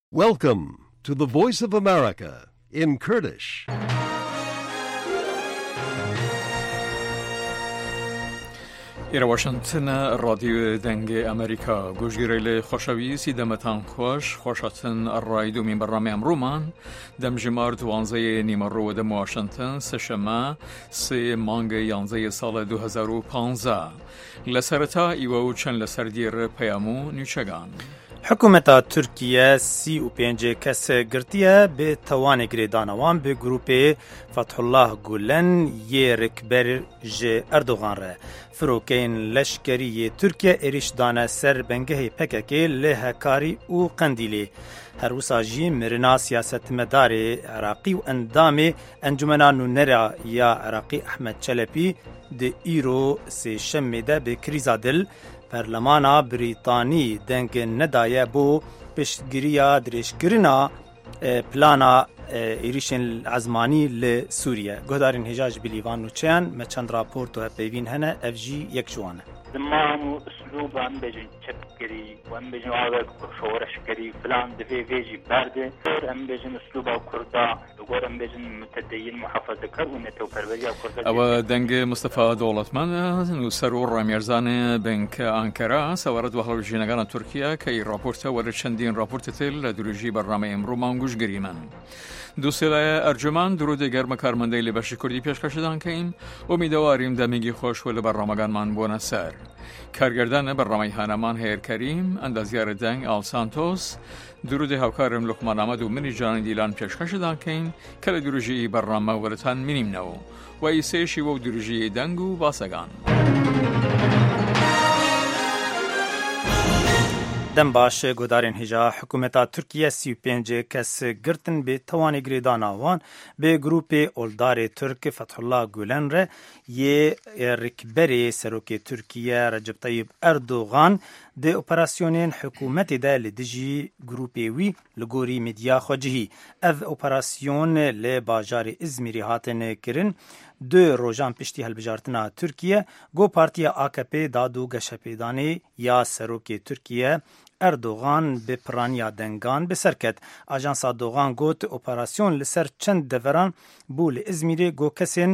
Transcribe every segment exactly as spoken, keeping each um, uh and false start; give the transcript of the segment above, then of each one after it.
Welcome to the Voice of America in Kurdish. إلى واشنطن راديو دنگ أمريكا گوشگیری خوشویسی دمتان خوش خوشتن الرای دومین برنامه امرومان دم جمار دوانزه نیمرو دم واشنطن سشما سه مانگ یانزه سال دو هزار و پانزده لسرتا ایوو چند لسردیر پیامو نیچگان حکومت ترکیه سی و پنج کس گرتیه به توان گریدانوان به گروپ فتح الله گولن یه رکبر ج اردوغان ره فروکین لشکری ترکیه ایریش دانه سر بنگه پککی لهکاری و قندیلی هر وساجی مرنا سیاست مدار عراقی و اندام انجمنا نونرا یا عراقی احمد چلپی ده ایرو سی شمیده به کریزا دل پارلمانا بریتانی دنگ ندایه بو پشتگیریا درشگرنا پلانا ایریشن عزمانی لسوریه گهدارین هجاج بلیوان نوچیان ما چند راپورت و پیوین هنه افجی یک جوانه زمانو اسلوب هم بجن چپگری و هم بجن آوه شورشگری فلان دفعه ویجی برده هم بجن اسلوب او کردا دوگور هم بجن متدین محافظه کر و نتو پروری او کردا او دنگ مصطفى دولتمند نوسرو رامیرزان بنک آنکارا سوارد و حلو جینگان ترکیه که راپورت ورد چندین راپورت تل دروجی برنامه امرو مانگوش گریمن دوسیلای ارجمان درود گرم کارمنده لباش کردی پیشکش دادن کیم امیدواریم دمیگی خوش ول برنامه‌گان من بونه سر کارگردان برنامه هانمان هیر کریم اندازیار دنگ آل سانتوس درود هاوکارم لقمان احمد و منی جان دیلان پیشکش دادن کیم کل دروجی برنامه ورتان منیم نو و ایسیشی و دروجی دنگو باسگان دم باش گودارین هجا حکومت ترکیه سی و پنج کس گرتن به توان گریدانوان به گروپ اولدار ترک فتح الله گولن ره یه رکبر سروک ترکیه رجب طیب اردوغان ده اپراسیونین حکومت ده لدجی گروپی وی لگوری مدیا خوجهی اف اپراسیون لباجار ازمیری هاتن کرن دو روزان پشتی هلبجارتنا ترکیه گو پارتی آکپی دادو گشپیدانی یا سروک ترکیه اردوغان به پرانیا دنگان به سرکت آژانس اردوغان گوت اپراسیون لسر چند دوران بول ازمیری گو کسین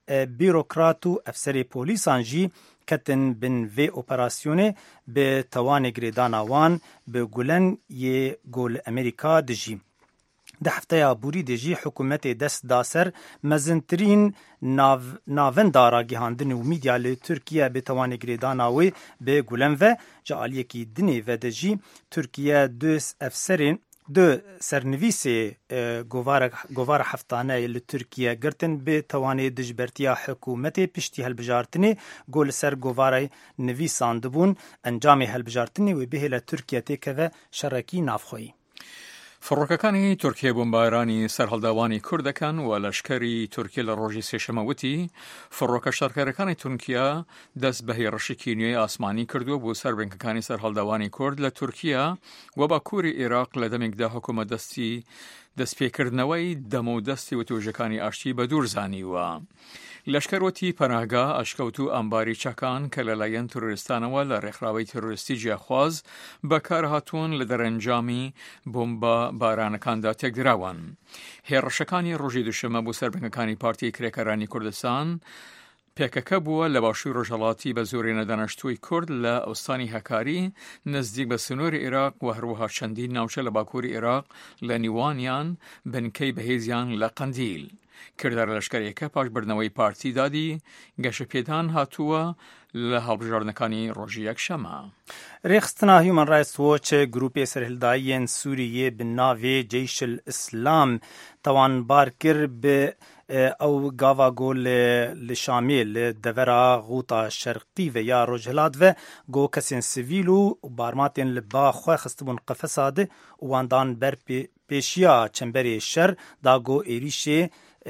بیروکرات و افسر پولیسان جی کتن بن و اپراسیون به توان گریدانوان به گولن یه گول امریکا دجی ده هفته بوری دجی حکومت دست داسر مزنترین ناو ناوندارا گهاندن و میدیا ل ترکیه به توان گریداناوی به گولن و جالیه کی دنی و دجی ترکیه دو افسرین دو سرنویس گوار گوار هفتانه ل ترکیه گرتن به توان دجبرتیا حکومت پشتی هلبجارتنی گول سر گوار نویساندبون انجام هلبجارتنی و به ل ترکیه تکه شرکی نافخوی فڕۆکەکانی تورکیە بۆمبارانی سەرهەڵداوانی کوردەکان و لەشکەری تورکیە لە ڕۆژی سێشەمەوتی فڕۆکە شارکارەکانی تورکیا دەست بە هێرشێکی نوێی ئاسمانی کردووە بۆ سەر بنکەکانی سەرهەڵداوانی کورد لە تورکیا و باکووری عێراق لە دەمێکدا حکوومەت دەستی دەستپێکردنەوەی دەمە و دەستی وتۆژەکانی ئاشتی بە دوور زانیوە. لەشکەرۆتی پەناهگا ئەشکەوت و ئەمباری چەکان کە لەلایەن تۆرۆریستانەوە لە ڕێکخراوەی تۆرۆریستی جیاخواز بەکارهاتوون لە دەرەنجامی بۆمبە بارانەکاندا تێکدراون. هێرشەکانی ڕۆژی دووشەمە بۆ سەربنکەکانی پارتی کرێکەرانی کوردستان پێکەکە بووە لە باشووری ڕۆژهەڵاتی بە زۆرێنە دانیشتووی کورد لە ئەوستانی هەکاری نزدیک بە سنووری عێراق و هەروەها چەندین ناوچە لە باکووری عێراق لە نیوانیان بنکەی بەهێزیان لە قەندیل. کردار لەشکریەکە پاش بردنەوەی پارتی دادی گەشەپێدان هاتووە لە هەڵبژاردنەکانی ڕۆژی یەکشەمە. ریخستنا هیومن رایتس وۆچ گروپی سەرهێڵداییان سووریە بناوێ جەیش الئیسلام توانبار کرد بە او گاوا گول لشامل دورا غوطا شرقی و یا رجلات و گو کسین سیویل و بارماتین لبا خواه خستبون قفصاده واندان بر پیشیا چنبری شر دا گو ایریشه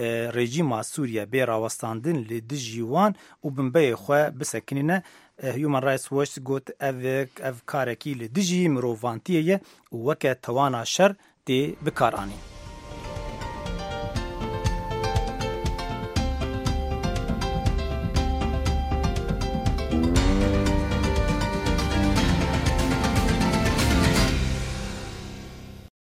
رژیم سوریه به راوستاندن لدجیوان و بنبه خواه بسکنینه هیومن رایتس واچ گوت او اف کارکی لدجی مروفانتیه و وکه توانا شر دی بکارانی.